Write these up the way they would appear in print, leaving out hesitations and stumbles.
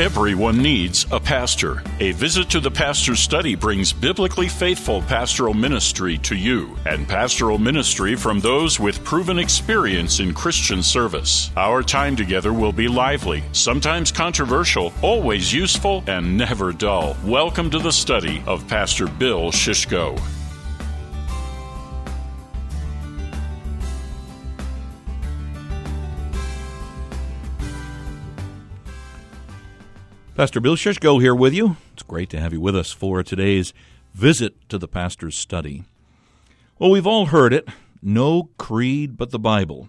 Everyone needs a pastor. A visit to the pastor's study brings biblically faithful pastoral ministry to you, and pastoral ministry from those with proven experience in Christian service. Our time together will be lively, sometimes controversial, always useful, and never dull. Welcome to the study of Pastor Bill Shishko. Pastor Bill Shishko here with you. It's great to have you with us for today's visit to the pastor's study. Well, we've all heard it, no creed but the Bible.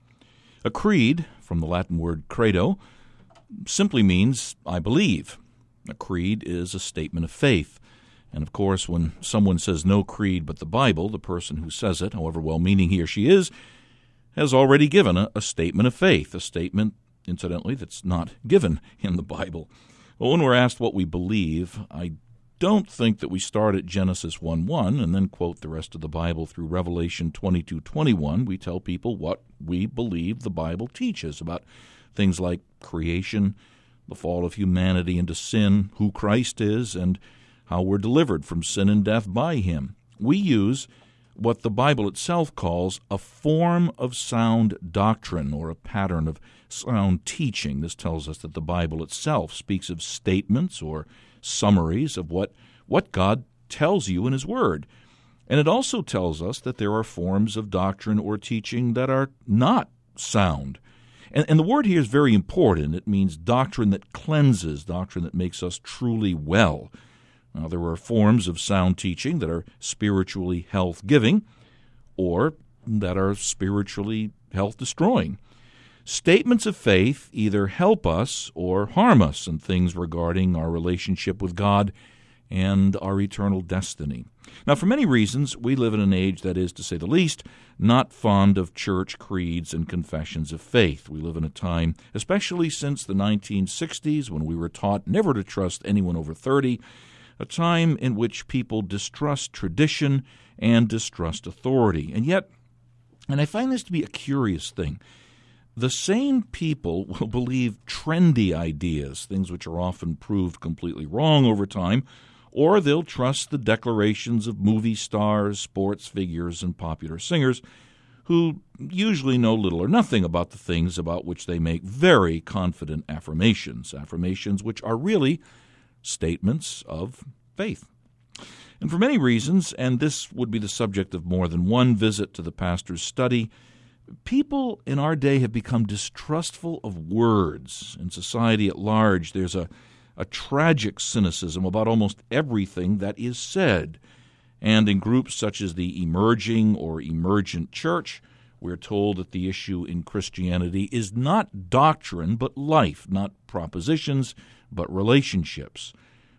A creed, from the Latin word credo, simply means I believe. A creed is a statement of faith. And of course, when someone says no creed but the Bible, the person who says it, however well-meaning he or she is, has already given a statement of faith, a statement, incidentally, that's not given in the Bible. Well, when we're asked what we believe, I don't think that we start at Genesis 1:1 and then quote the rest of the Bible through Revelation 22:21. We tell people what we believe the Bible teaches about things like creation, the fall of humanity into sin, who Christ is, and how we're delivered from sin and death by Him. We use what the Bible itself calls a form of sound doctrine, or a pattern of sound teaching. This tells us that the Bible itself speaks of statements or summaries of what God tells you in His Word. And it also tells us that there are forms of doctrine or teaching that are not sound. And the word here is very important. It means doctrine that cleanses, doctrine that makes us truly well. Now, there are forms of sound teaching that are spiritually health-giving or that are spiritually health-destroying. Statements of faith either help us or harm us in things regarding our relationship with God and our eternal destiny. Now, for many reasons, we live in an age that is, to say the least, not fond of church creeds and confessions of faith. We live in a time, especially since the 1960s, when we were taught never to trust anyone over 30, a time in which people distrust tradition and distrust authority. And yet, and I find this to be a curious thing, the same people will believe trendy ideas, things which are often proved completely wrong over time, or they'll trust the declarations of movie stars, sports figures, and popular singers who usually know little or nothing about the things about which they make very confident affirmations which are really statements of faith. And for many reasons, and this would be the subject of more than one visit to the pastor's study, people in our day have become distrustful of words. In society at large, there's a tragic cynicism about almost everything that is said. And in groups such as the emerging or emergent church, we're told that the issue in Christianity is not doctrine but life, not propositions but relationships.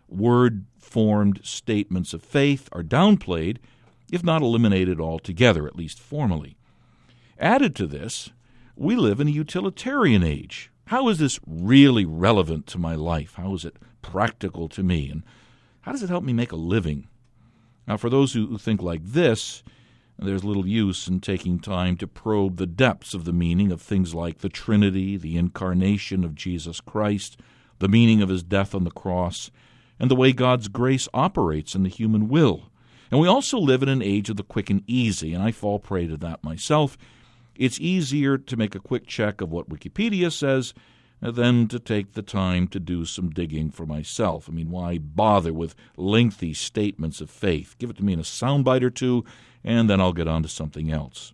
Word-formed statements of faith are downplayed, if not eliminated altogether, at least formally. Added to this, we live in a utilitarian age. How is this really relevant to my life? How is it practical to me? And how does it help me make a living? Now, for those who think like this, there's little use in taking time to probe the depths of the meaning of things like the Trinity, the incarnation of Jesus Christ, the meaning of His death on the cross, and the way God's grace operates in the human will. And we also live in an age of the quick and easy, and I fall prey to that myself. It's easier to make a quick check of what Wikipedia says than to take the time to do some digging for myself. I mean, why bother with lengthy statements of faith? Give it to me in a soundbite or two, and then I'll get on to something else.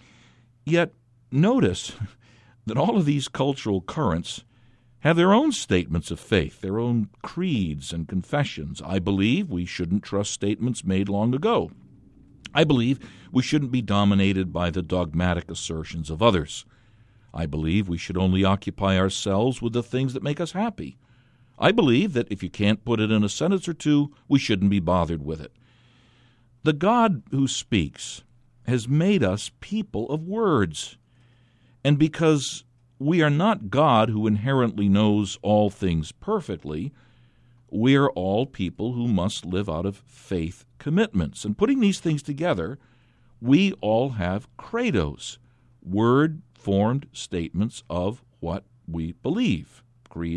Yet, notice that all of these cultural currents have their own statements of faith, their own creeds and confessions. I believe we shouldn't trust statements made long ago. I believe we shouldn't be dominated by the dogmatic assertions of others. I believe we should only occupy ourselves with the things that make us happy. I believe that if you can't put it in a sentence or two, we shouldn't be bothered with it. The God who speaks has made us people of words. And because we are not God who inherently knows all things perfectly, we are all people who must live out of faith commitments. And putting these things together, we all have credos, word-formed statements of what we believe. Creeds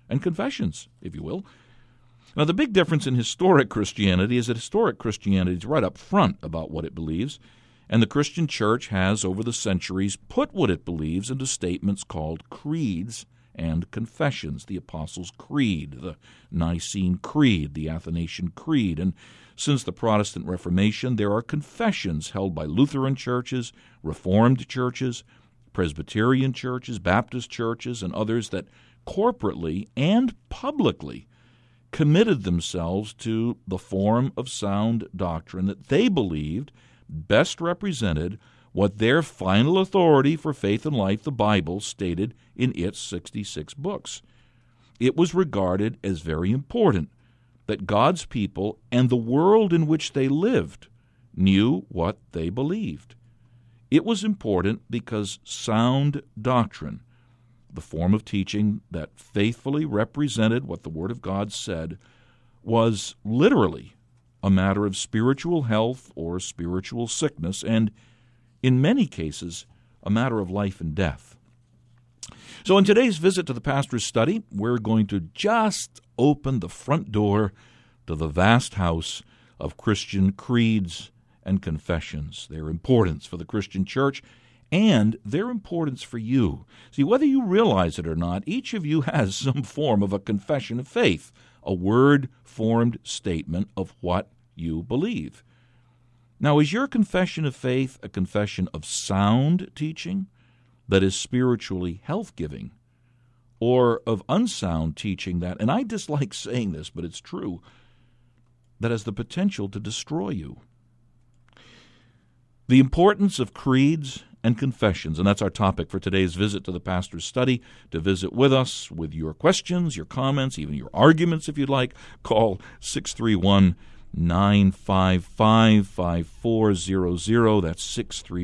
and confessions, if you will. Now, the big difference in historic Christianity is that historic Christianity is right up front about what it believes, and the Christian church has, over the centuries, put what it believes into statements called creeds and confessions. The Apostles' Creed, the Nicene Creed, the Athanasian Creed, and since the Protestant Reformation, there are confessions held by Lutheran churches, Reformed churches, Presbyterian churches, Baptist churches, and others that corporately and publicly committed themselves to the form of sound doctrine that they believed best represented what their final authority for faith and life, the Bible, stated in its 66 books. It was regarded as very important that God's people and the world in which they lived knew what they believed. It was important because sound doctrine, the form of teaching that faithfully represented what the Word of God said, was literally a matter of spiritual health or spiritual sickness, and in many cases, a matter of life and death. So in today's visit to the pastor's study, we're going to just open the front door to the vast house of Christian creeds and confessions, their importance for the Christian church, and their importance for you. See, whether you realize it or not, each of you has some form of a confession of faith, a word-formed statement of what you believe. Now, is your confession of faith a confession of sound teaching that is spiritually health-giving, or of unsound teaching that, and I dislike saying this, but it's true, that has the potential to destroy you? The importance of creeds and confessions, and that's our topic for today's visit to the pastor's study. To visit with us with your questions, your comments, even your arguments if you'd like, call 631-955-5400. That's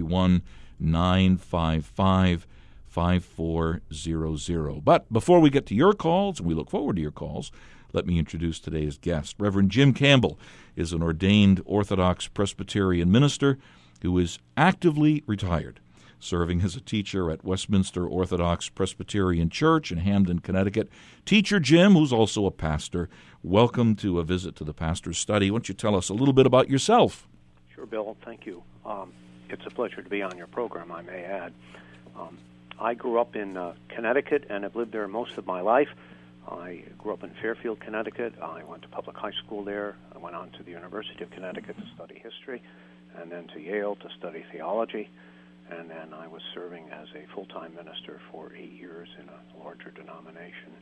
631-955-5400. But before we get to your calls, and we look forward to your calls, let me introduce today's guest. Reverend Jim Campbell is an ordained Orthodox Presbyterian minister who is actively retired, serving as a teacher at Westminster Orthodox Presbyterian Church in Hamden, Connecticut. Teacher Jim, who's also a pastor, welcome to a visit to the pastor's study. Why don't you tell us a little bit about yourself? Sure, Bill. Thank you. It's a pleasure to be on your program, I may add. I grew up in Connecticut and have lived there most of my life. I grew up in Fairfield, Connecticut. I went to public high school there. I went on to the University of Connecticut to study history, and then to Yale to study theology. And then I was serving as a full-time minister for 8 years in a larger denomination.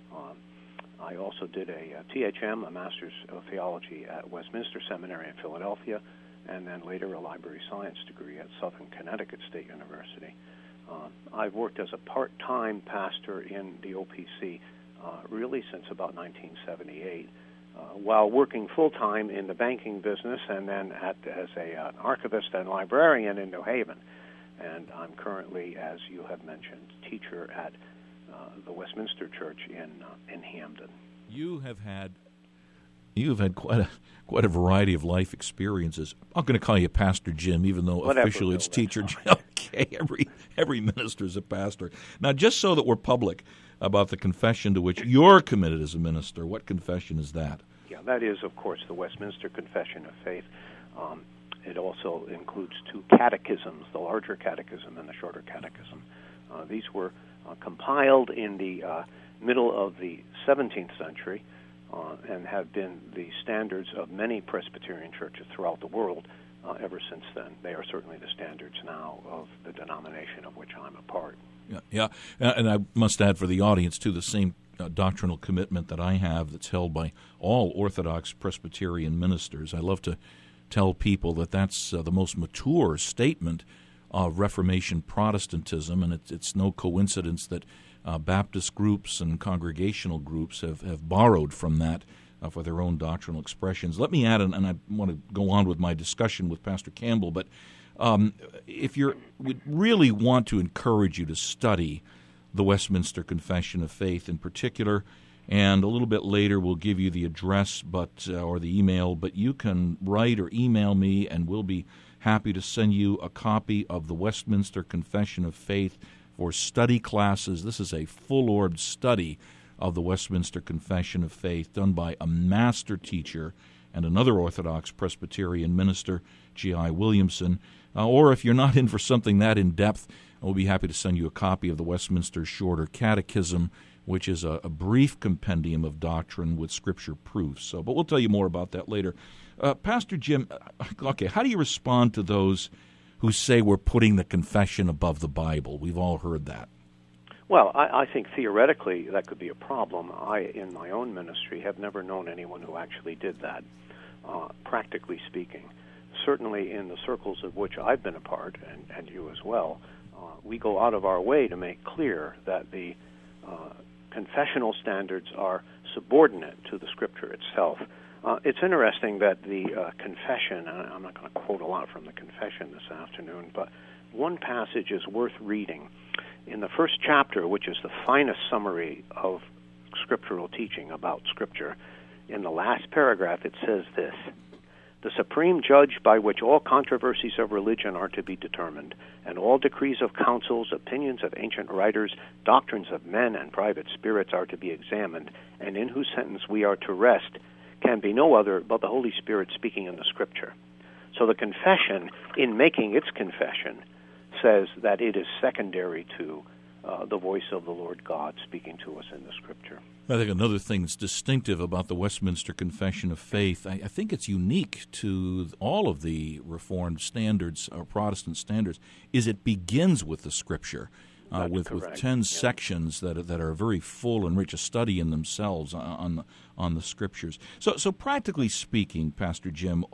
I also did a THM, a Master's of Theology at Westminster Seminary in Philadelphia, and then later a library science degree at Southern Connecticut State University. I've worked as a part-time pastor in the OPC really since about 1978, while working full-time in the banking business and then as an archivist and librarian in New Haven. And I'm currently, as you have mentioned, teacher at the Westminster Church in Hamden. You have had quite a variety of life experiences. I'm going to call you Pastor Jim, even though officially it's Teacher Jim. Okay, every minister is a pastor. Now, just so that we're public about the confession to which you're committed as a minister, what confession is that? Yeah, that is, of course, the Westminster Confession of Faith. It also includes two catechisms, the larger catechism and the shorter catechism. These were compiled in the middle of the 17th century and have been the standards of many Presbyterian churches throughout the world ever since then. They are certainly the standards now of the denomination of which I'm a part. Yeah, and I must add for the audience, too, the same doctrinal commitment that I have that's held by all Orthodox Presbyterian ministers. I love to tell people that that's the most mature statement of Reformation Protestantism, and it's no coincidence that Baptist groups and congregational groups have borrowed from that for their own doctrinal expressions. Let me add, and I want to go on with my discussion with Pastor Campbell, but if we really want to encourage you to study the Westminster Confession of Faith in particular, and a little bit later we'll give you the address or the email, but you can write or email me, and we'll be happy to send you a copy of the Westminster Confession of Faith for study classes. This is a full-orbed study of the Westminster Confession of Faith, done by a master teacher and another Orthodox Presbyterian minister, G.I. Williamson. Or if you're not in for something that in-depth, we'll be happy to send you a copy of the Westminster Shorter Catechism, which is a brief compendium of doctrine with Scripture proofs. But we'll tell you more about that later. Pastor Jim, okay, how do you respond to those who say we're putting the confession above the Bible? We've all heard that. Well, I think theoretically that could be a problem. I, in my own ministry, have never known anyone who actually did that, practically speaking. Certainly in the circles of which I've been a part, and you as well, we go out of our way to make clear that the confessional standards are subordinate to the Scripture itself. It's interesting that the confession, and I'm not going to quote a lot from the confession this afternoon, but one passage is worth reading. In the first chapter, which is the finest summary of scriptural teaching about Scripture, in the last paragraph it says this: "The supreme judge by which all controversies of religion are to be determined, and all decrees of councils, opinions of ancient writers, doctrines of men, and private spirits are to be examined, and in whose sentence we are to rest, can be no other but the Holy Spirit speaking in the Scripture." So the confession, in making its confession, says that it is secondary to the voice of the Lord God speaking to us in the Scripture. I think another thing that's distinctive about the Westminster Confession of Faith, I think it's unique to all of the Reformed standards, or Protestant standards, is it begins with the Scripture, with 10 sections that are very full and rich, a study in themselves on the Scriptures. So practically speaking, Pastor Jim,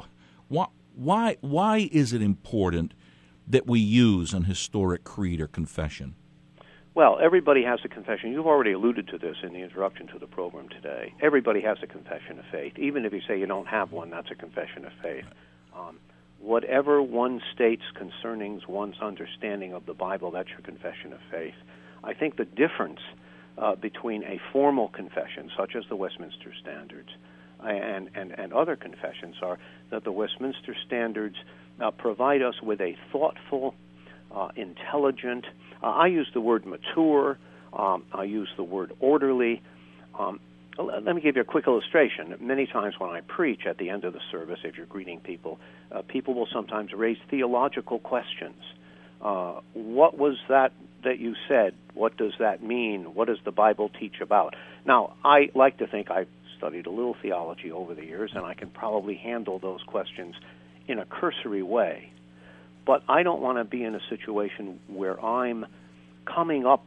why is it important that we use an historic creed or confession? Well, everybody has a confession. You've already alluded to this in the introduction to the program today. Everybody has a confession of faith. Even if you say you don't have one, that's a confession of faith. Whatever one states concerning one's understanding of the Bible, that's your confession of faith. I think the difference between a formal confession, such as the Westminster Standards, and other confessions are that the Westminster Standards provide us with a thoughtful, intelligent, I use the word mature, I use the word orderly. Let me give you a quick illustration. Many times when I preach at the end of the service, if you're greeting people, people will sometimes raise theological questions. What was that you said? What does that mean? What does the Bible teach about? Now, I like to think I've studied a little theology over the years, and I can probably handle those questions in a cursory way. But I don't want to be in a situation where I'm coming up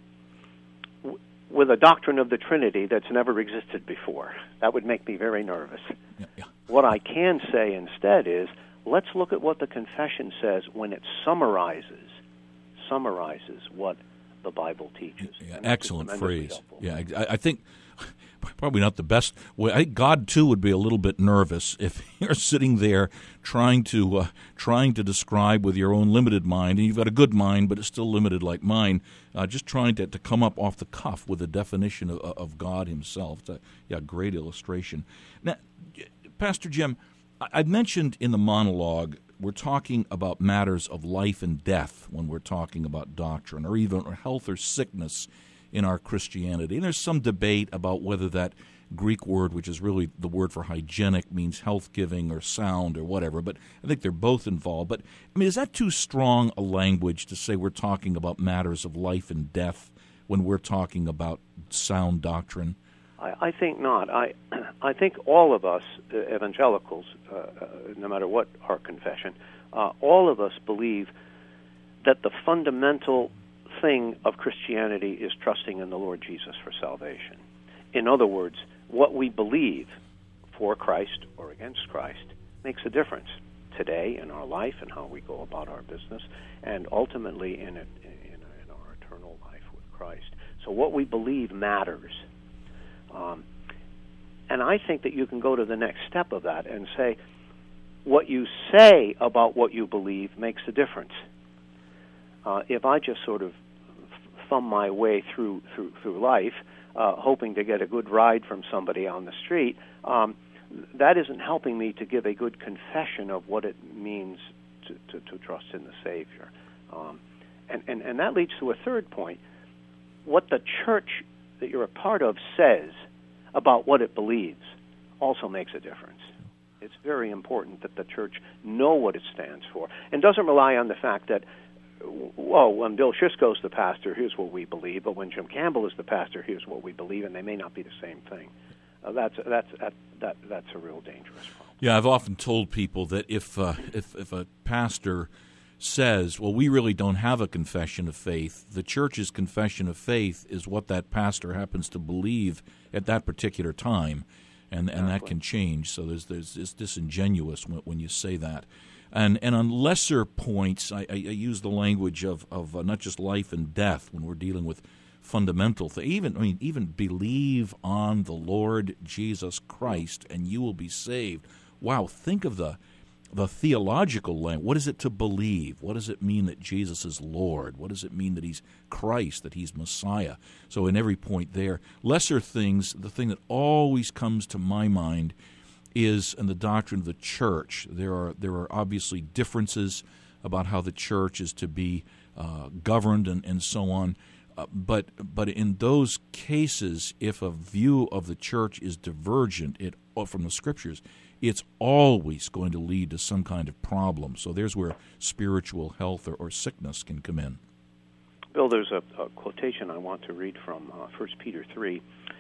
with a doctrine of the Trinity that's never existed before. That would make me very nervous. Yeah. What I can say instead is, let's look at what the confession says when it summarizes what the Bible teaches. Yeah, excellent phrase. Yeah, I think probably not the best way. I think God too would be a little bit nervous if you're sitting there trying to describe with your own limited mind, and you've got a good mind, but it's still limited like mine. Just trying to come up off the cuff with a definition of God Himself. Great illustration. Now, Pastor Jim, I mentioned in the monologue we're talking about matters of life and death when we're talking about doctrine, or even health or sickness in our Christianity. And there's some debate about whether that Greek word, which is really the word for hygienic, means health-giving or sound or whatever, but I think they're both involved. But, I mean, is that too strong a language to say we're talking about matters of life and death when we're talking about sound doctrine? I think not. I think all of us, evangelicals, no matter what our confession, all of us believe that the fundamental thing of Christianity is trusting in the Lord Jesus for salvation. In other words, what we believe for Christ or against Christ makes a difference today in our life and how we go about our business, and ultimately in our eternal life with Christ. So what we believe matters. And I think that you can go to the next step of that and say, what you say about what you believe makes a difference. If I just sort of thumb my way through life, hoping to get a good ride from somebody on the street, that isn't helping me to give a good confession of what it means to trust in the Savior. And that leads to a third point. What the church that you're a part of says about what it believes also makes a difference. It's very important that the church know what it stands for and doesn't rely on the fact that, well, when Bill Schisko's the pastor, here's what we believe, but when Jim Campbell is the pastor, here's what we believe, and they may not be the same thing. That's a real dangerous problem. Yeah, I've often told people that if a pastor says, well, we really don't have a confession of faith, the church's confession of faith is what that pastor happens to believe at that particular time, and that can change. So it's disingenuous when you say that. And on lesser points, I use the language of not just life and death when we're dealing with fundamental things. Even believe on the Lord Jesus Christ and you will be saved. Wow, think of the theological language. What is it to believe? What does it mean that Jesus is Lord? What does it mean that he's Christ, that he's Messiah? So in every point there, lesser things, the thing that always comes to my mind is in the doctrine of the church. There are obviously differences about how the church is to be governed and so on. But in those cases, if a view of the church is divergent from the Scriptures, it's always going to lead to some kind of problem. So there's where spiritual health or sickness can come in. Bill, there's a quotation I want to read from 1 Peter 3.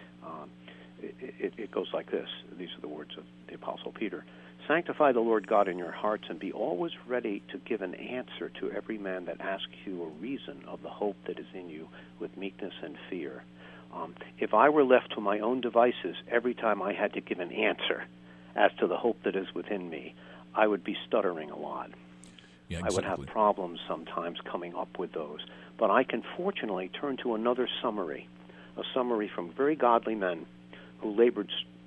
It goes like this. These are the words of the Apostle Peter. Sanctify the Lord God in your hearts and be always ready to give an answer to every man that asks you a reason of the hope that is in you with meekness and fear. If I were left to my own devices every time I had to give an answer as to the hope that is within me, I would be stuttering a lot. Yeah, exactly. I would have problems sometimes coming up with those. But I can fortunately turn to another summary, a summary from very godly men who labored,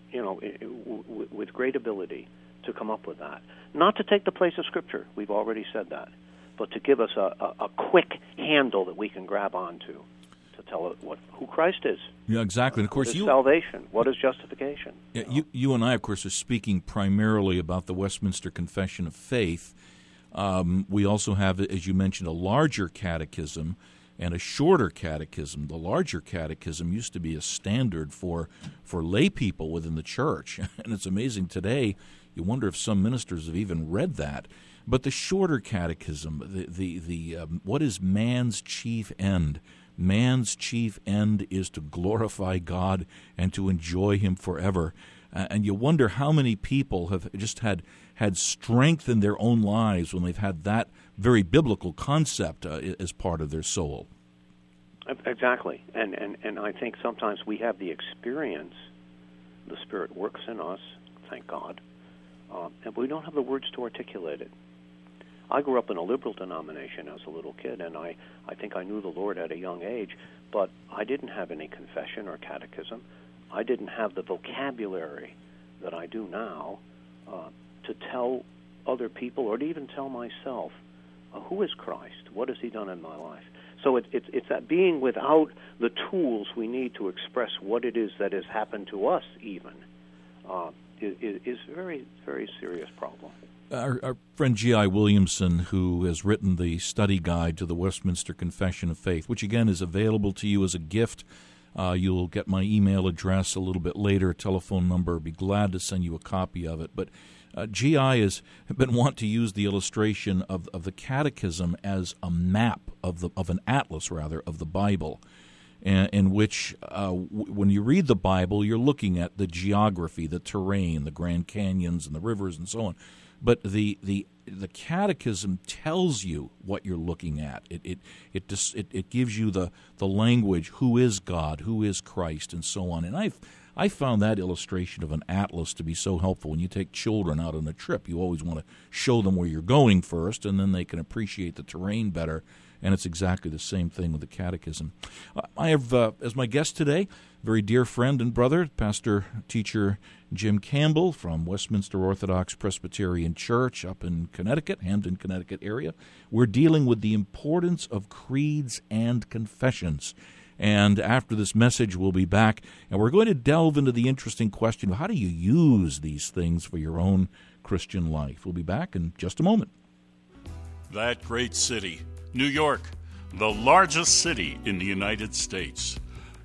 with great ability to come up with that. Not to take the place of Scripture, we've already said that, but to give us a quick handle that we can grab onto to tell it who Christ is. Yeah, exactly. And of course, what is salvation? What is justification? Yeah, you and I, of course, are speaking primarily about the Westminster Confession of Faith. We also have, as you mentioned, a larger catechism and a shorter catechism. The larger catechism used to be a standard for lay people within the church, and it's amazing today. You wonder if some ministers have even read that. But the shorter catechism, the what is man's chief end? Man's chief end is to glorify God and to enjoy Him forever. And you wonder how many people have just had strength in their own lives when they've had that very biblical concept as part of their soul. Exactly. And I think sometimes we have the experience, the Spirit works in us, thank God, and we don't have the words to articulate it. I grew up in a liberal denomination as a little kid, and I think I knew the Lord at a young age, but I didn't have any confession or catechism. I didn't have the vocabulary that I do now to tell other people or to even tell myself, who is Christ? What has He done in my life? So it's that being without the tools we need to express what it is that has happened to us even is a very, very serious problem. Our friend G.I. Williamson, who has written the study guide to the Westminster Confession of Faith, which again is available to you as a gift. You'll get my email address a little bit later, telephone number. I'd be glad to send you a copy of it. But G.I. has been wanting to use the illustration of the Catechism as a map of an atlas, rather, of the Bible, in which when you read the Bible, you're looking at the geography, the terrain, the Grand Canyons and the rivers and so on. But the Catechism tells you what you're looking at. It gives you the language, who is God, who is Christ, and so on. And I found that illustration of an atlas to be so helpful. When you take children out on a trip, you always want to show them where you're going first, and then they can appreciate the terrain better. And it's exactly the same thing with the Catechism. I have, as my guest today, a very dear friend and brother, pastor, teacher Jim Campbell from Westminster Orthodox Presbyterian Church up in Connecticut, Hamden, Connecticut area. We're dealing with the importance of creeds and confessions. And after this message, we'll be back, and we're going to delve into the interesting question of how do you use these things for your own Christian life. We'll be back in just a moment. That great city, New York, the largest city in the United States.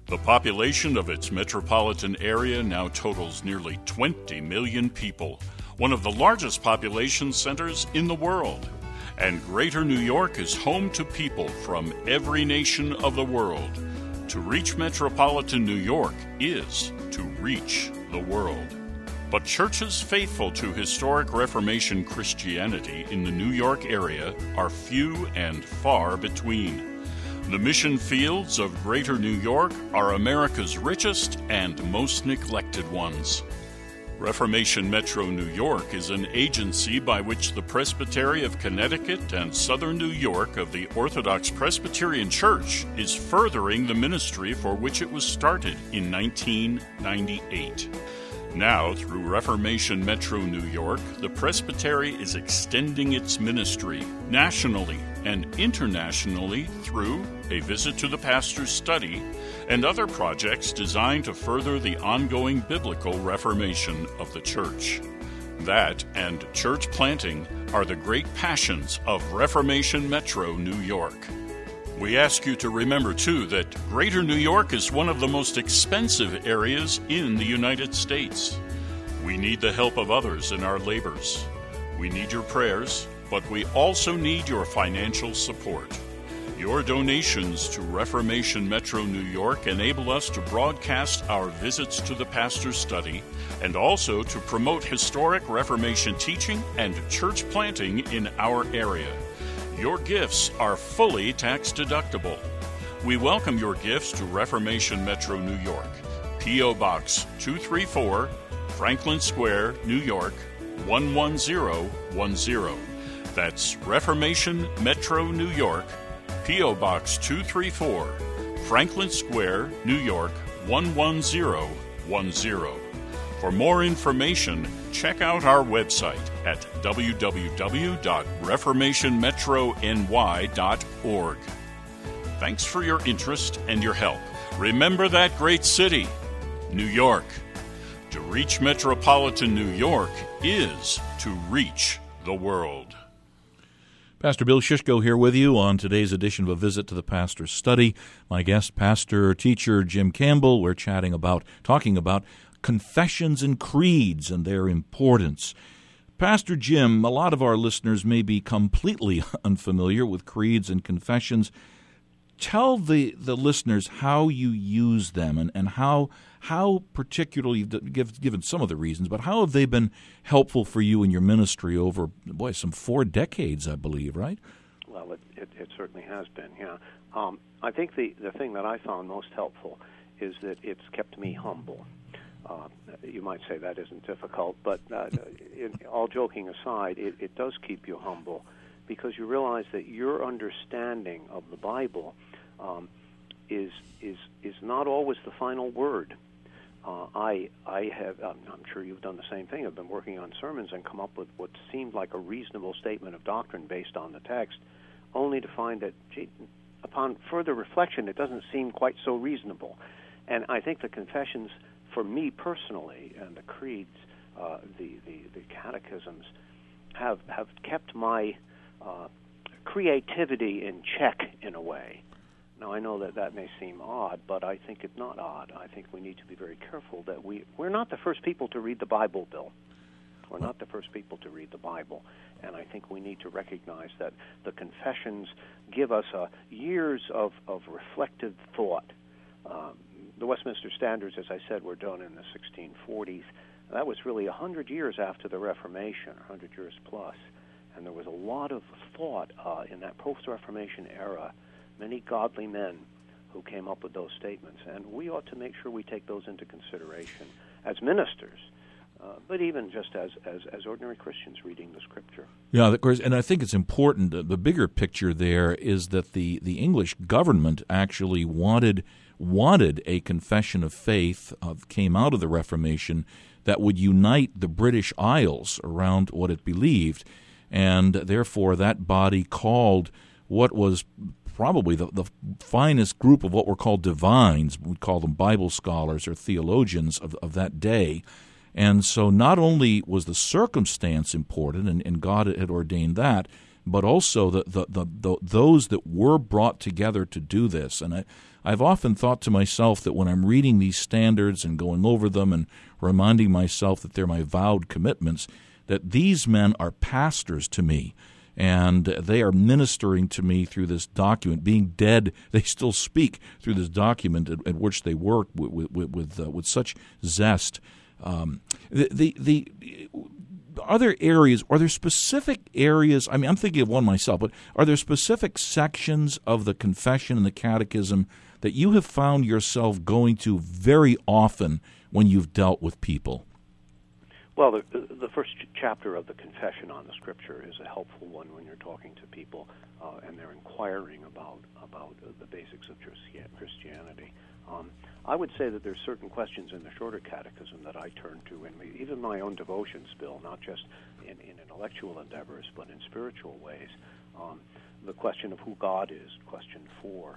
The population of its metropolitan area now totals nearly 20 million people, one of the largest population centers in the world. And Greater New York is home to people from every nation of the world. To reach metropolitan New York is to reach the world. But churches faithful to historic Reformation Christianity in the New York area are few and far between. The mission fields of Greater New York are America's richest and most neglected ones. Reformation Metro New York is an agency by which the Presbytery of Connecticut and Southern New York of the Orthodox Presbyterian Church is furthering the ministry for which it was started in 1998. Now, through Reformation Metro New York, the Presbytery is extending its ministry nationally and internationally through a visit to the pastor's study and other projects designed to further the ongoing biblical reformation of the church. That and church planting are the great passions of Reformation Metro New York. We ask you to remember, too, that Greater New York is one of the most expensive areas in the United States. We need the help of others in our labors. We need your prayers, but we also need your financial support. Your donations to Reformation Metro New York enable us to broadcast our visits to the pastor's study and also to promote historic Reformation teaching and church planting in our area. Your gifts are fully tax-deductible. We welcome your gifts to Reformation Metro New York, P.O. Box 234, Franklin Square, New York, 11010. That's Reformation Metro New York, P.O. Box 234, Franklin Square, New York, 11010. For more information, check out our website at www.reformationmetrony.org. Thanks for your interest and your help. Remember that great city, New York. To reach metropolitan New York is to reach the world. Pastor Bill Shishko here with you on today's edition of A Visit to the Pastor's Study. My guest, pastor, teacher Jim Campbell. We're talking about confessions and creeds and their importance. Pastor Jim, a lot of our listeners may be completely unfamiliar with creeds and confessions. Tell the listeners how you use them and how particularly, given some of the reasons, but how have they been helpful for you in your ministry over, some 4 decades, I believe, right? Well, it certainly has been, yeah. I think the thing that I found most helpful is that it's kept me humble. You might say that isn't difficult, but all joking aside, it does keep you humble because you realize that your understanding of the Bible is not always the final word. I'm sure you've done the same thing. I've been working on sermons and come up with what seemed like a reasonable statement of doctrine based on the text, only to find that, upon further reflection, it doesn't seem quite so reasonable. And I think the confessions, for me personally, and the creeds, the catechisms, have kept my creativity in check in a way. Now, I know that may seem odd, but I think it's not odd. I think we need to be very careful that we're not the first people to read the Bible, Bill. We're not the first people to read the Bible. And I think we need to recognize that the confessions give us years of reflective thought. The Westminster Standards, as I said, were done in the 1640s. That was really 100 years after the Reformation, 100 years plus. And there was a lot of thought in that post-Reformation era, many godly men who came up with those statements. And we ought to make sure we take those into consideration as ministers, but even just as ordinary Christians reading the Scripture. Yeah, of course, and I think it's important. The bigger picture there is that the English government actually wanted a confession of faith came out of the Reformation that would unite the British Isles around what it believed, and therefore that body called what was probably the finest group of what were called divines. We'd call them Bible scholars or theologians of that day. And so not only was the circumstance important, and God had ordained that, but also the those that were brought together to do this. And I've often thought to myself that when I'm reading these standards and going over them and reminding myself that they're my vowed commitments, that these men are pastors to me, and they are ministering to me through this document. Being dead, they still speak through this document at which they work with such zest. Are there areas, are there specific areas, I mean, I'm thinking of one myself, but are there specific sections of the confession and the catechism that you have found yourself going to very often when you've dealt with people? Well, the first chapter of the Confession on the Scripture is a helpful one when you're talking to people and they're inquiring about the basics of Christianity. I would say that there's certain questions in the shorter catechism that I turn to in even my own devotions, Bill, not just in intellectual endeavors, but in spiritual ways. The question of who God is, question 4.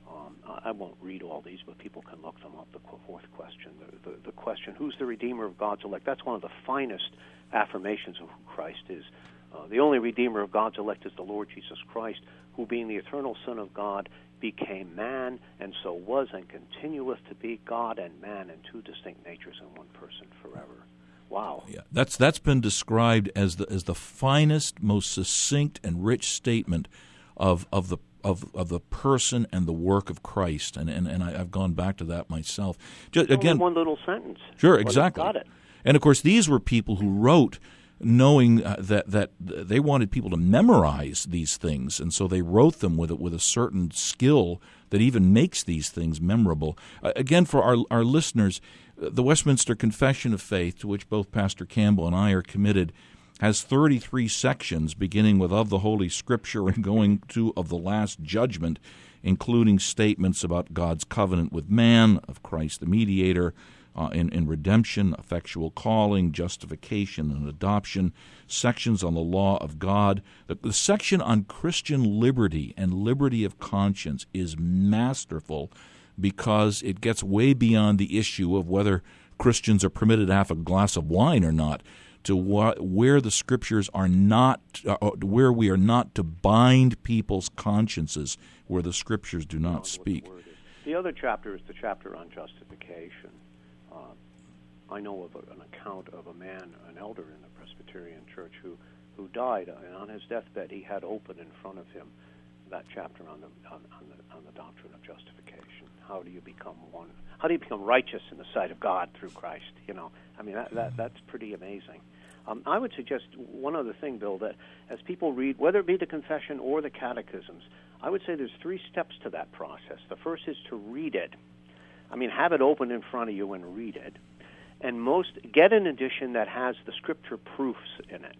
I won't read all these, but people can look them up. The fourth question, the question, who's the Redeemer of God's elect? That's one of the finest affirmations of who Christ is. The only Redeemer of God's elect is the Lord Jesus Christ, who being the eternal Son of God became man, and so was and continueth to be God and man in two distinct natures in one person forever. Wow. Yeah, that's been described as the finest, most succinct and rich statement of the person and the work of Christ, and I've gone back to that myself. Again, only one little sentence. Sure, exactly. Got it. And of course, these were people who wrote knowing that they wanted people to memorize these things, and so they wrote them with a certain skill that even makes these things memorable. Again, for our listeners, the Westminster Confession of Faith, to which both Pastor Campbell and I are committed, has 33 sections, beginning with of the Holy Scripture and going to of the Last Judgment, including statements about God's covenant with man, of Christ the mediator, in redemption, effectual calling, justification, and adoption, sections on the law of God. The section on Christian liberty and liberty of conscience is masterful because it gets way beyond the issue of whether Christians are permitted to have a glass of wine or not, to where the Scriptures are not, where we are not to bind people's consciences, where the Scriptures do not speak. The other chapter is the chapter on justification. I know of an account of a man, an elder in the Presbyterian Church, who died, and on his deathbed he had open in front of him that chapter on the doctrine of justification. How do you become one? How do you become righteous in the sight of God through Christ? I mean that's pretty amazing. I would suggest one other thing, Bill, that as people read, whether it be the confession or the catechisms, I would say there's 3 steps to that process. The first is to read it. I mean, have it open in front of you and read it. And get an edition that has the Scripture proofs in it.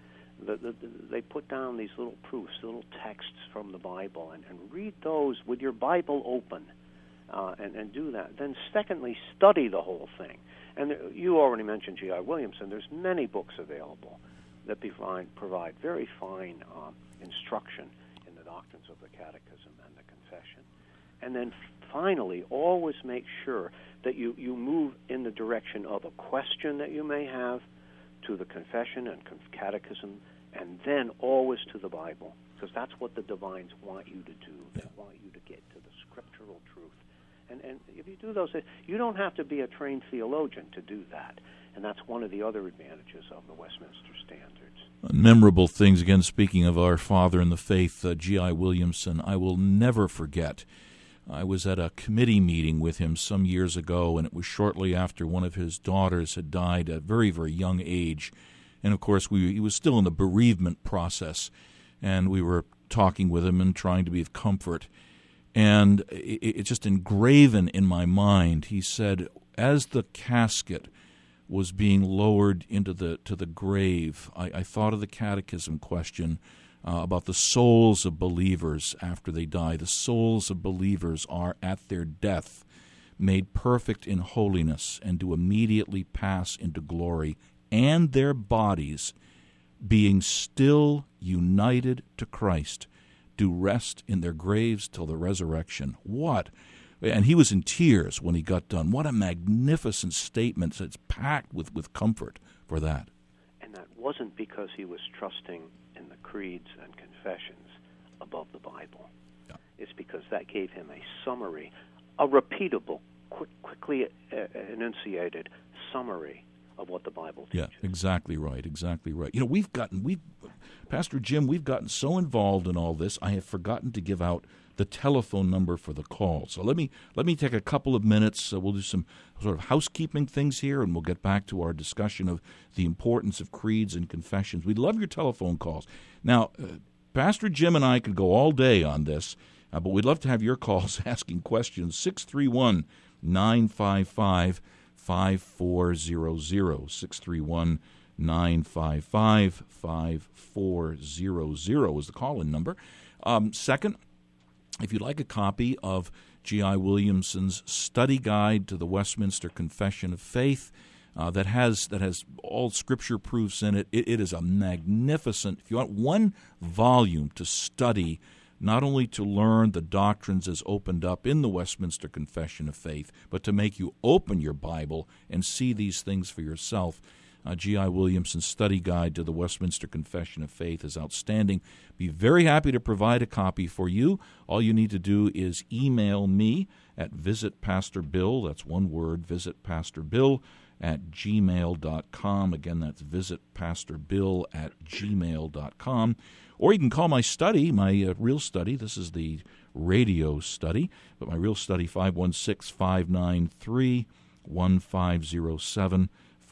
They put down these little proofs, little texts from the Bible, and read those with your Bible open, and do that. Then secondly, study the whole thing. And you already mentioned G.I. Williamson. There's many books available that provide very fine instruction in the doctrines of the Catechism and the Confession. And then finally, always make sure that you move in the direction of a question that you may have to the Confession and Catechism, and then always to the Bible, because that's what the divines want you to do. They want you to get to the scriptural truth. And if you do those things, you don't have to be a trained theologian to do that. And that's one of the other advantages of the Westminster Standards. Memorable things, again, speaking of our father in the faith, G.I. Williamson, I will never forget. I was at a committee meeting with him some years ago, and it was shortly after one of his daughters had died at a very, very young age. And, of course, he was still in the bereavement process, and we were talking with him and trying to be of comfort. And it's just engraven in my mind. He said, as the casket was being lowered into the grave, I thought of the catechism question about the souls of believers after they die. The souls of believers are at their death made perfect in holiness and do immediately pass into glory, and their bodies, being still united to Christ, do rest in their graves till the resurrection. What? And he was in tears when he got done. What a magnificent statement. It's packed with comfort for that. And that wasn't because he was trusting in the creeds and confessions. confessions above the Bible. Yeah. It's because that gave him a summary, a repeatable, quickly enunciated summary of what the Bible teaches. Yeah, exactly right. You know, Pastor Jim, we've gotten so involved in all this, I have forgotten to give out the telephone number for the call. So let me take a couple of minutes. We'll do some sort of housekeeping things here, and we'll get back to our discussion of the importance of creeds and confessions. We'd love your telephone calls. Now, Pastor Jim and I could go all day on this, but we'd love to have your calls asking questions. 631-955-5400, 631-955-5400 is the call-in number. Second, if you'd like a copy of G.I. Williamson's study guide to the Westminster Confession of Faith, that has all Scripture proofs in it, it is a magnificent. If you want one volume to study, not only to learn the doctrines as opened up in the Westminster Confession of Faith, but to make you open your Bible and see these things for yourself. G.I. Williamson's study guide to the Westminster Confession of Faith is outstanding. Be very happy to provide a copy for you. All you need to do is email me at visitpastorbill, that's one word, visitpastorbill@gmail.com. Again, that's visitpastorbill@gmail.com. Or you can call my study, my real study. This is the radio study, but my real study, 516-593-1507.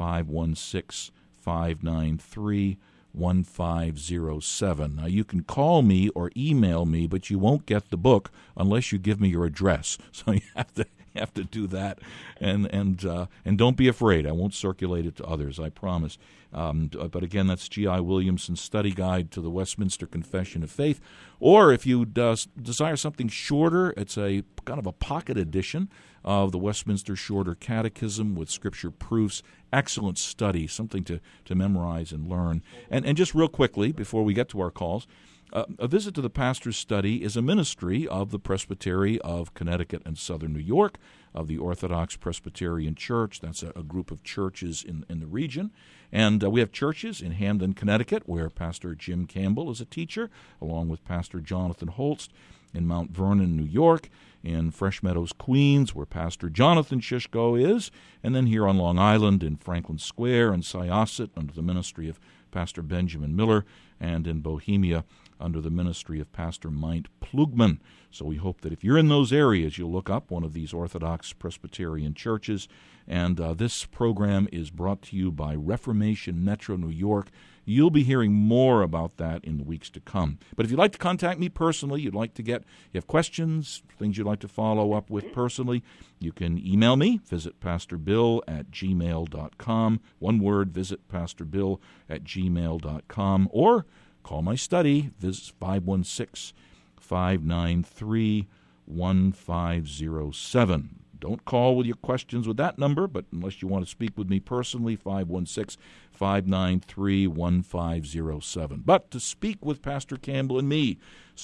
516-593-1507. Now, you can call me or email me, but you won't get the book unless you give me your address. So you have to do that, and don't be afraid. I won't circulate it to others, I promise. But again, that's G.I. Williamson's study guide to the Westminster Confession of Faith. Or if you desire something shorter, it's a kind of a pocket edition of the Westminster Shorter Catechism with Scripture proofs. Excellent study, something to memorize and learn. And just real quickly, before we get to our calls, A Visit to the Pastor's Study is a ministry of the Presbytery of Connecticut and Southern New York, of the Orthodox Presbyterian Church. That's a group of churches in the region. And we have churches in Hamden, Connecticut, where Pastor Jim Campbell is a teacher, along with Pastor Jonathan Holst, in Mount Vernon, New York, in Fresh Meadows, Queens, where Pastor Jonathan Shishko is, and then here on Long Island in Franklin Square and Syosset under the ministry of Pastor Benjamin Miller, and in Bohemia under the ministry of Pastor Meint Plugman. So we hope that if you're in those areas, you'll look up one of these Orthodox Presbyterian churches. And this program is brought to you by Reformation Metro New York. You'll be hearing more about that in the weeks to come. But if you'd like to contact me personally, you have questions, things you'd like to follow up with personally, you can email me, visitpastorbill@gmail.com. One word, visitpastorbill@gmail.com. Or call my study, 516-593-1507. Don't call with your questions with that number, but unless you want to speak with me personally, 516-593-1507. But to speak with Pastor Campbell and me,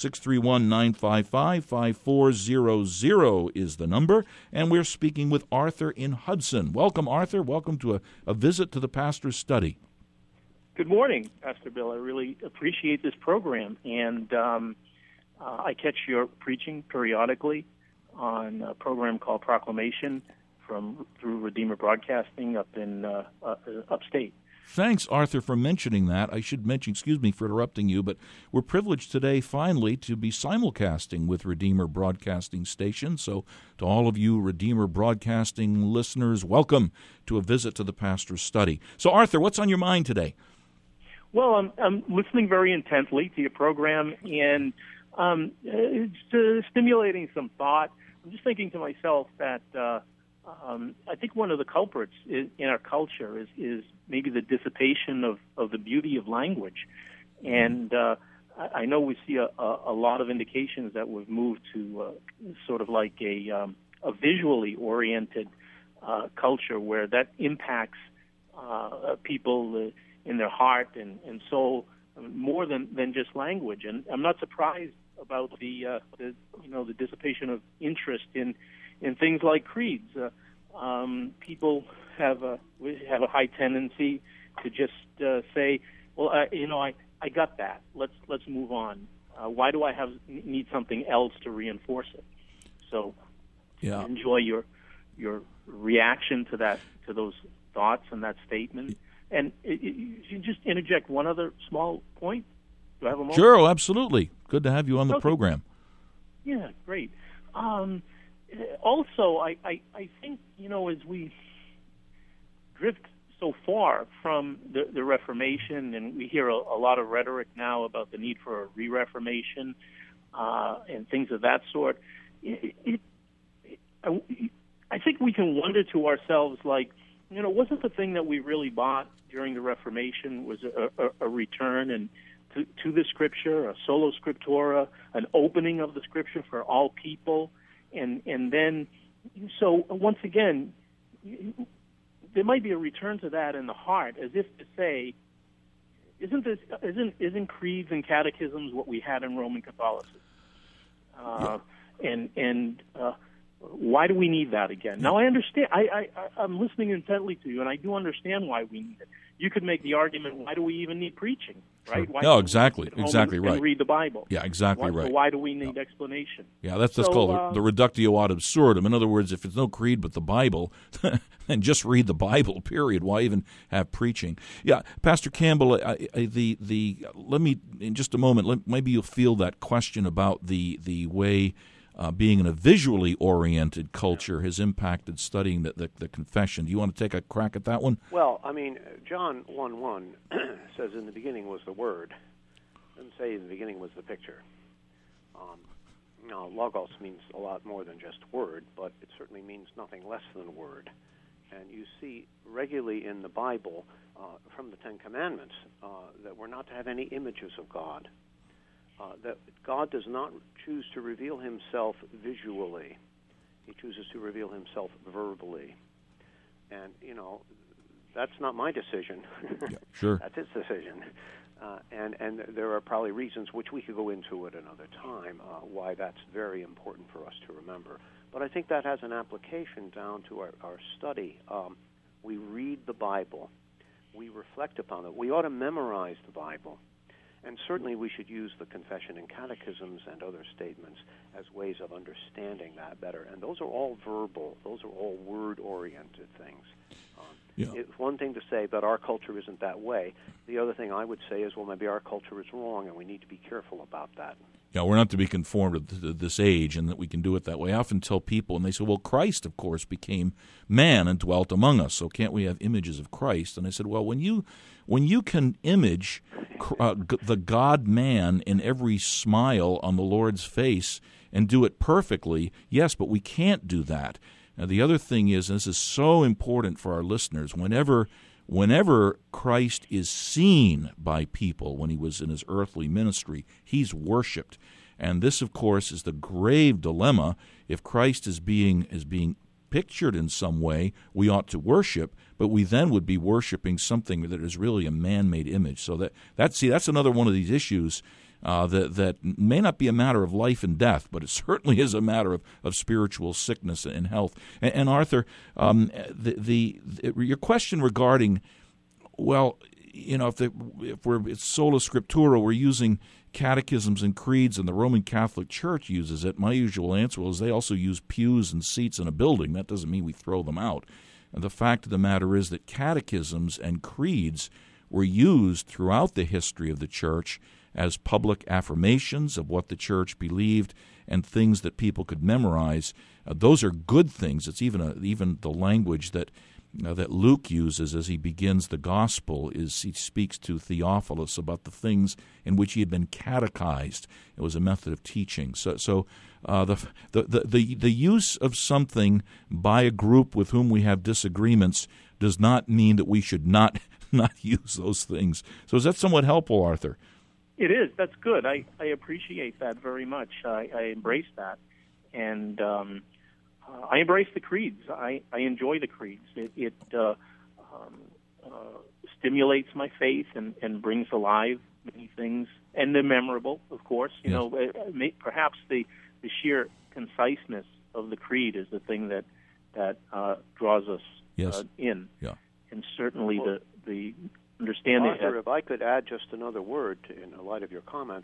631-955-5400 is the number, and we're speaking with Arthur in Hudson. Welcome, Arthur. Welcome to a visit to the Pastor's Study. Good morning, Pastor Bill. I really appreciate this program, and I catch your preaching periodically on a program called Proclamation through Redeemer Broadcasting up in upstate. Thanks, Arthur, for mentioning that. I should mention, excuse me for interrupting you, but we're privileged today finally to be simulcasting with Redeemer Broadcasting Station. So to all of you Redeemer Broadcasting listeners, welcome to A Visit to the Pastor's Study. So, Arthur, what's on your mind today? Well, I'm listening very intently to your program, and it's stimulating some thought. I'm just thinking to myself that I think one of the culprits in our culture is maybe the dissipation of the beauty of language. And I know we see a lot of indications that we've moved to sort of like a visually oriented culture where that impacts people in their heart and soul more than just language. And I'm not surprised about the dissipation of interest in things like creeds. People have a high tendency to just say, well, I got that. Let's move on. why do I need something else to reinforce it? So, I enjoy your reaction to those thoughts and that statement. And you just interject one other small point. Do I have a moment? Sure, absolutely. Good to have you on the program. Yeah, great. Also, I think, as we drift so far from the Reformation, and we hear a lot of rhetoric now about the need for a re-Reformation and things of that sort, I think we can wonder to ourselves, wasn't the thing that we really bought during the Reformation was a return and to the Scripture, a sola scriptura, an opening of the Scripture for all people, and then, so once again, there might be a return to that in the heart, as if to say, isn't creeds and catechisms what we had in Roman Catholicism? And why do we need that again? Now, I understand. I'm listening intently to you, and I do understand why we need it. You could make the argument, why do we even need preaching, right? Sure. No, exactly right. And read the Bible. Yeah, exactly right. So why do we need explanation? Yeah, that's called the reductio ad absurdum. In other words, if it's no creed but the Bible, then just read the Bible, period. Why even have preaching? Yeah, Pastor Campbell, let me, in just a moment, maybe you'll feel that question about the way being in a visually oriented culture has impacted studying the confession. Do you want to take a crack at that one? Well, John 1:1 says, in the beginning was the Word. It doesn't say in the beginning was the picture. Now, logos means a lot more than just word, but it certainly means nothing less than word. And you see regularly in the Bible, from the Ten Commandments, that we're not to have any images of God. That God does not choose to reveal himself visually. He chooses to reveal himself verbally. And, that's not my decision. Yeah, sure. That's his decision. And there are probably reasons, which we could go into at another time, why that's very important for us to remember. But I think that has an application down to our study. We read the Bible. We reflect upon it. We ought to memorize the Bible. And certainly we should use the confession and catechisms and other statements as ways of understanding that better. And those are all verbal. Those are all word-oriented things. It's one thing to say that our culture isn't that way. The other thing I would say is, well, maybe our culture is wrong, and we need to be careful about that. Yeah, we're not to be conformed to this age and that we can do it that way. I often tell people, and they say, well, Christ, of course, became man and dwelt among us, so can't we have images of Christ? And I said, well, when you can image the God-man in every smile on the Lord's face and do it perfectly, yes, but we can't do that. Now, the other thing is, and this is so important for our listeners, whenever Christ is seen by people when he was in his earthly ministry, he's worshipped. And this, of course, is the grave dilemma. If Christ is being pictured in some way, we ought to worship, but we then would be worshiping something that is really a man-made image. So that's another one of these issues that may not be a matter of life and death, but it certainly is a matter of spiritual sickness and health. And Arthur, your question regarding, well, if it's sola scriptura, we're using catechisms and creeds, and the Roman Catholic Church uses it. My usual answer is they also use pews and seats in a building. That doesn't mean we throw them out. And the fact of the matter is that catechisms and creeds were used throughout the history of the Church as public affirmations of what the Church believed and things that people could memorize. Those are good things. It's even the language that Luke uses as he begins the Gospel is he speaks to Theophilus about the things in which he had been catechized. It was a method of teaching. So the use of something by a group with whom we have disagreements does not mean that we should not use those things. So is that somewhat helpful, Arthur? It is. That's good. I appreciate that very much. I embrace that. And I embrace the creeds. I enjoy the creeds. It stimulates my faith and brings alive many things. And they're memorable, of course. You know, perhaps the sheer conciseness of the creed is the thing that draws us in. Yeah. And certainly the understanding. Arthur, if I could add just another word in light of your comments,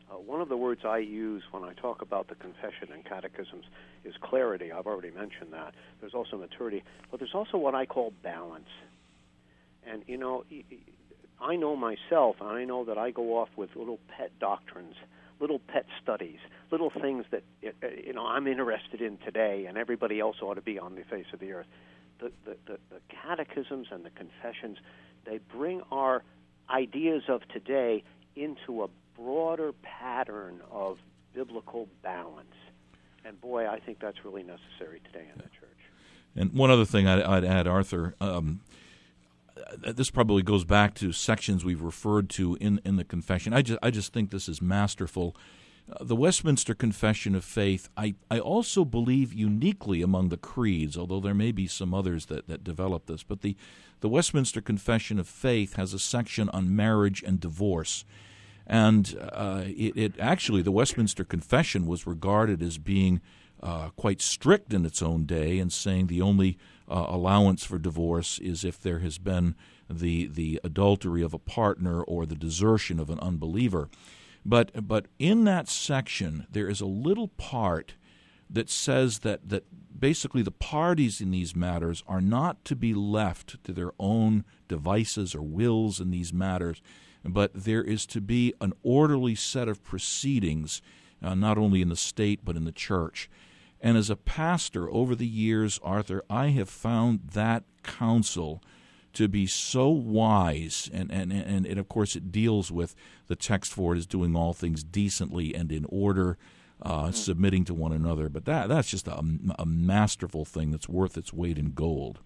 One of the words I use when I talk about the confession and catechisms is clarity. I've already mentioned that. There's also maturity, but there's also what I call balance. And, I know myself, and I know that I go off with little pet doctrines, little pet studies, little things that, I'm interested in today, and everybody else ought to be on the face of the earth. The catechisms and the confessions, they bring our ideas of today into a broader pattern of biblical balance. And boy, I think that's really necessary today in the church. And one other thing I'd add, Arthur, this probably goes back to sections we've referred to in the confession. I just think this is masterful. The Westminster Confession of Faith, I also believe uniquely among the creeds, although there may be some others that develop this, but the Westminster Confession of Faith has a section on marriage and divorce. And it actually, the Westminster Confession was regarded as being quite strict in its own day, and saying the only allowance for divorce is if there has been the adultery of a partner or the desertion of an unbeliever. But in that section, there is a little part that says that basically the parties in these matters are not to be left to their own devices or wills in these matters, but there is to be an orderly set of proceedings, not only in the state but in the church. And as a pastor over the years, Arthur, I have found that counsel to be so wise, and of course it deals with the text for it is doing all things decently and in order, submitting to one another. But that's just a masterful thing that's worth its weight in gold.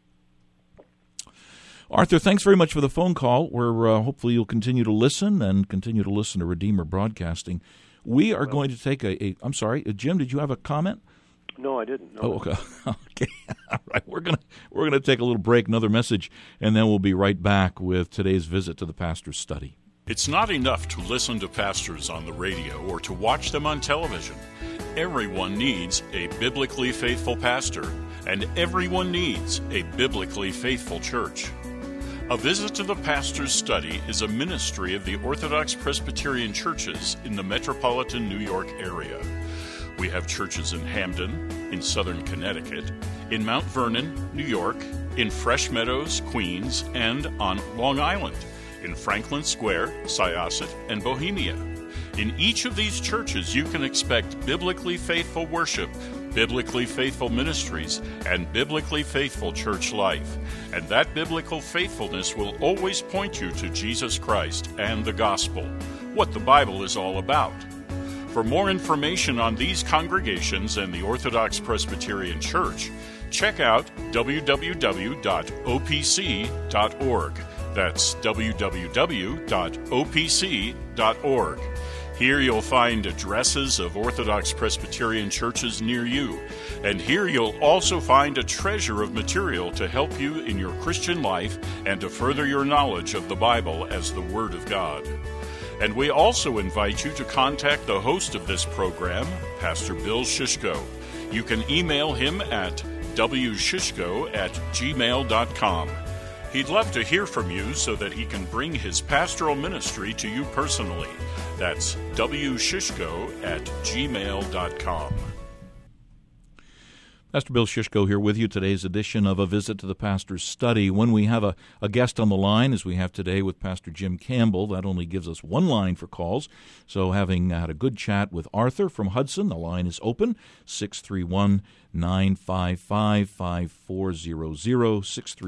Arthur, thanks very much for the phone call. Hopefully you'll continue to listen and continue to listen to Redeemer Broadcasting. We are going to take I'm sorry, Jim, did you have a comment? No, I didn't. No. Oh, okay. Okay. All right. We're gonna take a little break, another message, and then we'll be right back with today's visit to the Pastor's Study. It's not enough to listen to pastors on the radio or to watch them on television. Everyone needs a biblically faithful pastor, and everyone needs a biblically faithful church. A Visit to the Pastor's Study is a ministry of the Orthodox Presbyterian churches in the metropolitan New York area. We have churches in Hamden, in southern Connecticut, in Mount Vernon, New York, in Fresh Meadows, Queens, and on Long Island, in Franklin Square, Syosset, and Bohemia. In each of these churches, you can expect biblically faithful worship, biblically faithful ministries, and biblically faithful church life. And that biblical faithfulness will always point you to Jesus Christ and the gospel, what the Bible is all about. For more information on these congregations and the Orthodox Presbyterian Church, check out www.opc.org. That's www.opc.org. Here you'll find addresses of Orthodox Presbyterian churches near you. And here you'll also find a treasure of material to help you in your Christian life and to further your knowledge of the Bible as the Word of God. And we also invite you to contact the host of this program, Pastor Bill Shishko. You can email him at wshishko@gmail.com. He'd love to hear from you so that he can bring his pastoral ministry to you personally. That's wshishko@gmail.com. Pastor Bill Shishko here with you. Today's edition of A Visit to the Pastor's Study. When we have a guest on the line, as we have today with Pastor Jim Campbell, that only gives us one line for calls. So having had a good chat with Arthur from Hudson, the line is open, 631-955-5400,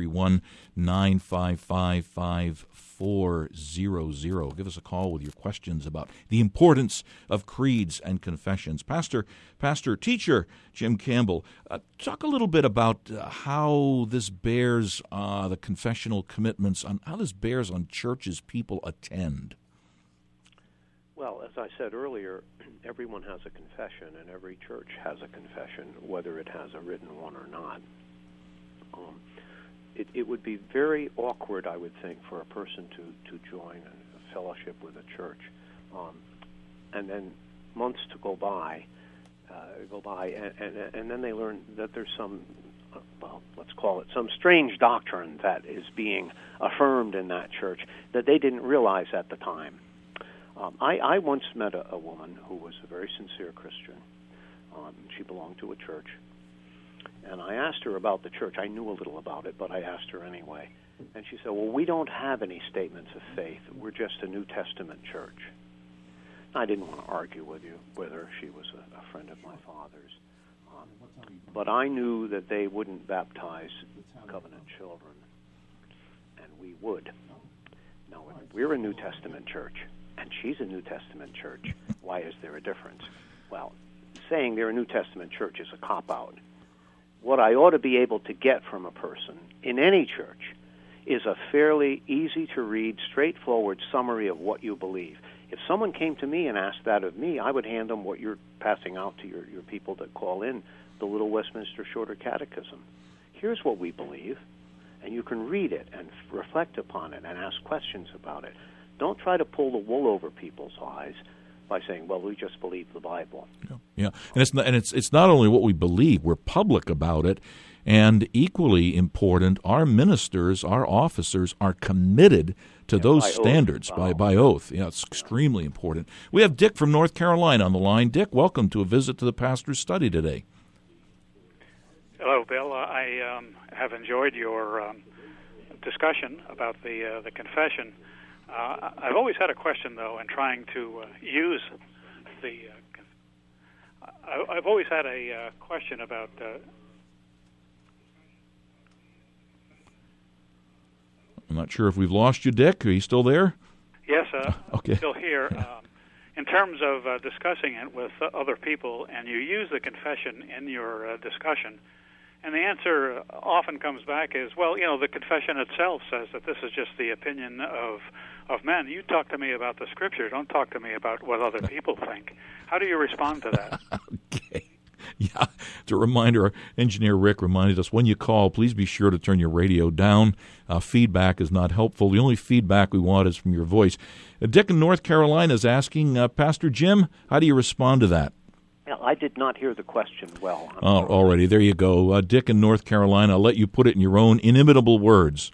631-955-5400. Give us a call with your questions about the importance of creeds and confessions. Pastor, teacher Jim Campbell, talk a little bit about how this bears the confessional commitments, on how this bears on churches people attend. Well, as I said earlier, everyone has a confession, and every church has a confession, whether it has a written one or not. It would be very awkward, I would think, for a person to join a fellowship with a church, and then months to go by, and then they learn that there's some, let's call it some strange doctrine that is being affirmed in that church that they didn't realize at the time. I once met a woman who was a very sincere Christian. She belonged to a church. And I asked her about the church. I knew a little about it, but I asked her anyway. And she said, well, we don't have any statements of faith. We're just a New Testament church. I didn't want to argue with her. She was a friend of my father's. But I knew that they wouldn't baptize covenant children, and we would. Now, we're a New Testament church, and she's a New Testament church. Why is there a difference? Well, saying they're a New Testament church is a cop-out. What I ought to be able to get from a person in any church is a fairly easy-to-read, straightforward summary of what you believe. If someone came to me and asked that of me, I would hand them what you're passing out to your people that call in, the Little Westminster Shorter Catechism. Here's what we believe, and you can read it and reflect upon it and ask questions about it. Don't try to pull the wool over people's eyes by saying, well, we just believe the Bible. Yeah. And it's not only what we believe, we're public about it, and equally important, our ministers, our officers are committed to those standards by oath. Yeah, it's extremely important. We have Dick from North Carolina on the line. Dick, welcome to a visit to the Pastor's Study today. Hello, Bill. I have enjoyed your discussion about the confession. I've always had a question, though, in trying to use the. I've always had a question about. I'm not sure if we've lost you, Dick. Are you still there? Yes, okay. Still here. In terms of discussing it with other people, and you use the confession in your discussion, and the answer often comes back is, well, the confession itself says that this is just the opinion of men. You talk to me about the Scripture. Don't talk to me about what other people think. How do you respond to that? Okay. Yeah, it's a reminder. Our engineer Rick reminded us, when you call, please be sure to turn your radio down. Feedback is not helpful. The only feedback we want is from your voice. Dick in North Carolina is asking, Pastor Jim, how do you respond to that? Well, I did not hear the question well. Already, there you go. Dick in North Carolina, I'll let you put it in your own inimitable words.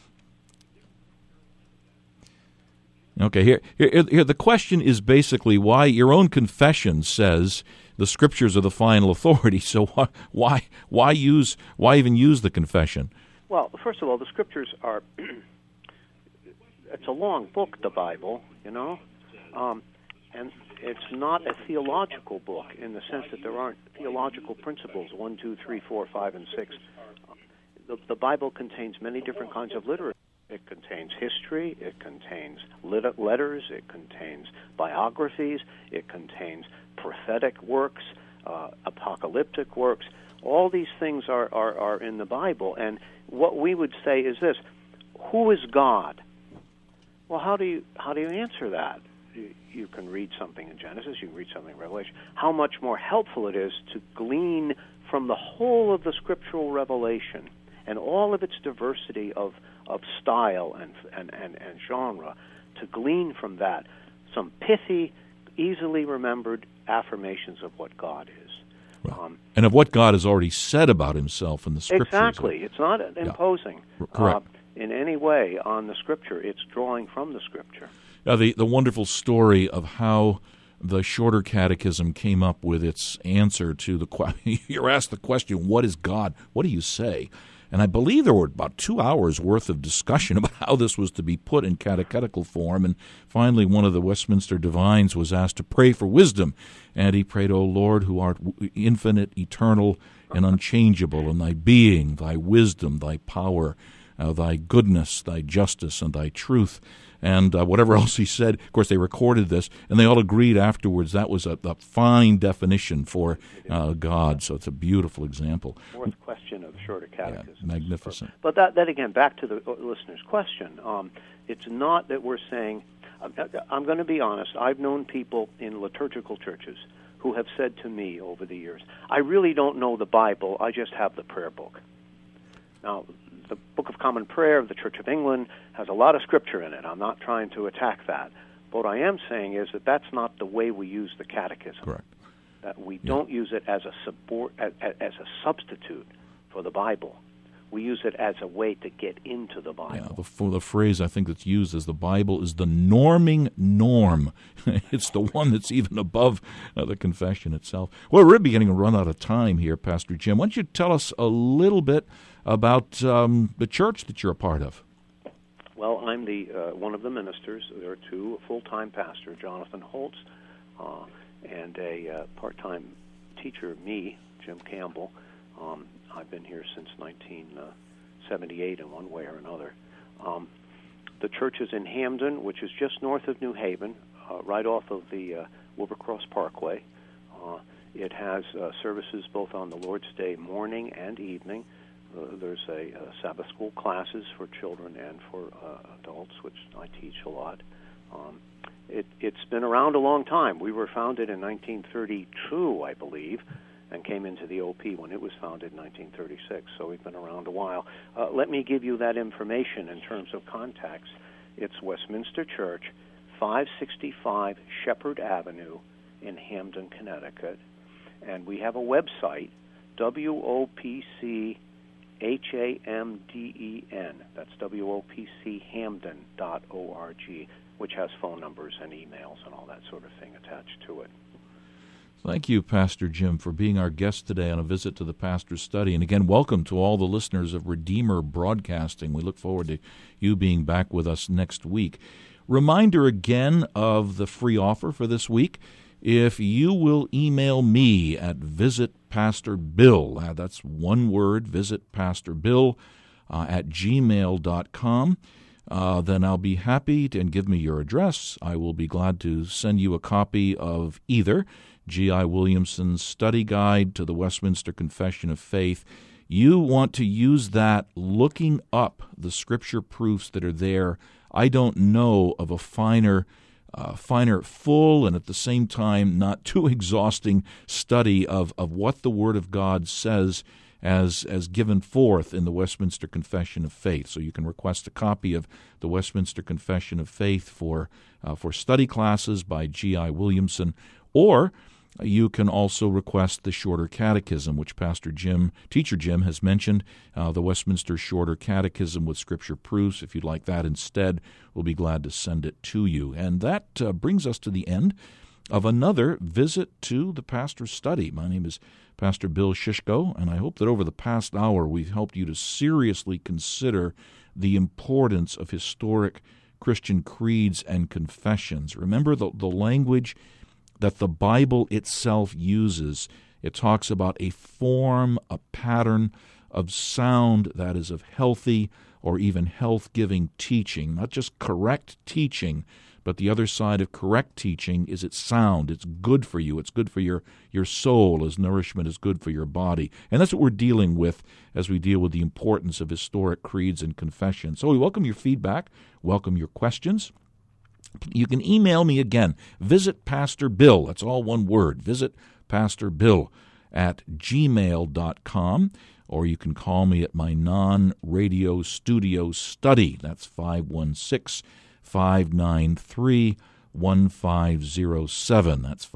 Okay, here. The question is basically why your own confession says the Scriptures are the final authority. So why even use the confession? Well, first of all, the Scriptures are. It's a long book, the Bible, and it's not a theological book in the sense that there aren't theological principles 1, 2, 3, 4, 5, and 6. The Bible contains many different kinds of literature. It contains history, it contains letters, it contains biographies, it contains prophetic works, apocalyptic works. All these things are in the Bible. And what we would say is this: who is God? Well, how do you answer that? You can read something in Genesis, you can read something in Revelation. How much more helpful it is to glean from the whole of the scriptural revelation and all of its diversity of style and genre, to glean from that some pithy, easily remembered affirmations of what God is. Right. And of what God has already said about himself in the Scriptures. Exactly. It's not imposing Correct. In any way on the Scripture. It's drawing from the Scripture. The wonderful story of how the Shorter Catechism came up with its answer to the question. You're asked the question, what is God? What do you say? And I believe there were about 2 hours worth of discussion about how this was to be put in catechetical form. And finally, one of the Westminster divines was asked to pray for wisdom. And he prayed, O Lord, who art infinite, eternal, and unchangeable, in thy being, thy wisdom, thy power, thy goodness, thy justice, and thy truth. And whatever else he said, of course, they recorded this, and they all agreed afterwards that was a fine definition for God. So it's a beautiful example. Fourth question of the Shorter Catechism. Yeah, magnificent. But that again, back to the listener's question, it's not that we're saying, I'm going to be honest, I've known people in liturgical churches who have said to me over the years, I really don't know the Bible, I just have the prayer book. Now, the Book of Common Prayer of the Church of England has a lot of scripture in it. I'm not trying to attack that. What I am saying is that that's not the way we use the catechism. Correct. That we don't use it as a substitute for the Bible. We use it as a way to get into the Bible. Yeah, the phrase I think that's used is the Bible is the norming norm. It's the one that's even above the confession itself. Well, we're beginning to run out of time here, Pastor Jim. Why don't you tell us a little bit about the church that you're a part of? Well, I'm the one of the ministers. There are two: a full-time pastor, Jonathan Holtz, and a part-time teacher, me, Jim Campbell. I've been here since 1978 in one way or another. The church is in Hamden, which is just north of New Haven, right off of the Wilbercross Parkway. It has services both on the Lord's Day morning and evening. There's a Sabbath school classes for children and for adults, which I teach a lot. It's been around a long time. We were founded in 1932, I believe, and came into the OP when it was founded in 1936, so we've been around a while. Let me give you that information in terms of contacts. It's Westminster Church, 565 Shepherd Avenue in Hamden, Connecticut, and we have a website, WOPCHAMDEN, that's WOPCHamden.org, which has phone numbers and emails and all that sort of thing attached to it. Thank you, Pastor Jim, for being our guest today on a visit to the Pastor's Study. And again, welcome to all the listeners of Redeemer Broadcasting. We look forward to you being back with us next week. Reminder again of the free offer for this week. If you will email me at visitpastorbill, that's one word, visitpastorbill at gmail.com, then I'll be happy to, and give me your address. I will be glad to send you a copy of either G.I. Williamson's Study Guide to the Westminster Confession of Faith. You want to use that looking up the Scripture proofs that are there. I don't know of a finer, full, and at the same time not too exhausting study of what the Word of God says as given forth in the Westminster Confession of Faith. So you can request a copy of the Westminster Confession of Faith for study classes by G.I. Williamson, or you can also request the Shorter Catechism, which Teacher Jim has mentioned, the Westminster Shorter Catechism with Scripture proofs. If you'd like that instead, we'll be glad to send it to you. And that brings us to the end of another visit to the Pastor's Study. My name is Pastor Bill Shishko, and I hope that over the past hour we've helped you to seriously consider the importance of historic Christian creeds and confessions. Remember the language that the Bible itself uses. It talks about a form, a pattern of sound, that is, of healthy or even health-giving teaching. Not just correct teaching, but the other side of correct teaching is it's sound. It's good for you. It's good for your soul, as nourishment is good for your body. And that's what we're dealing with as we deal with the importance of historic creeds and confessions. So we welcome your feedback, welcome your questions. You can email me again, visitpastorbill, that's all one word, visitpastorbill at gmail.com, or you can call me at my non-radio studio study, that's 516-593-1507, that's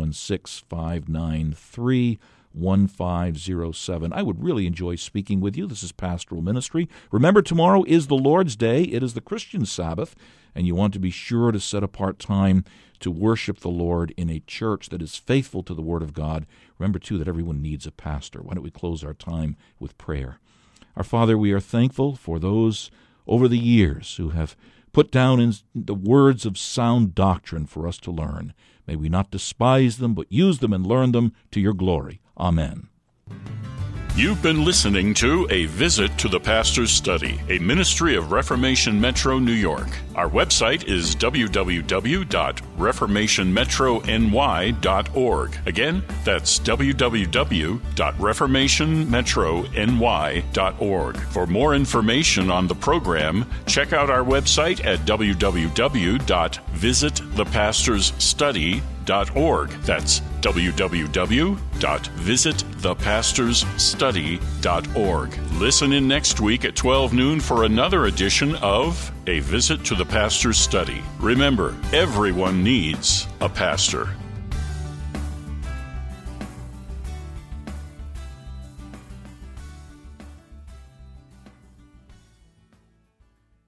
516-593-1507. I would really enjoy speaking with you. This is Pastoral Ministry. Remember, tomorrow is the Lord's Day. It is the Christian Sabbath, and you want to be sure to set apart time to worship the Lord in a church that is faithful to the Word of God. Remember, too, that everyone needs a pastor. Why don't we close our time with prayer? Our Father, we are thankful for those over the years who have put down in the words of sound doctrine for us to learn. May we not despise them, but use them and learn them to your glory. Amen. You've been listening to A Visit to the Pastor's Study, a ministry of Reformation Metro, New York. Our website is www.reformationmetrony.org. Again, that's www.reformationmetrony.org. For more information on the program, check out our website at www.visitthepastorsstudy.org. That's www.visitthepastorsstudy.org. Listen in next week at 12 noon for another edition of A Visit to the Pastor's Study. Remember, everyone needs a pastor.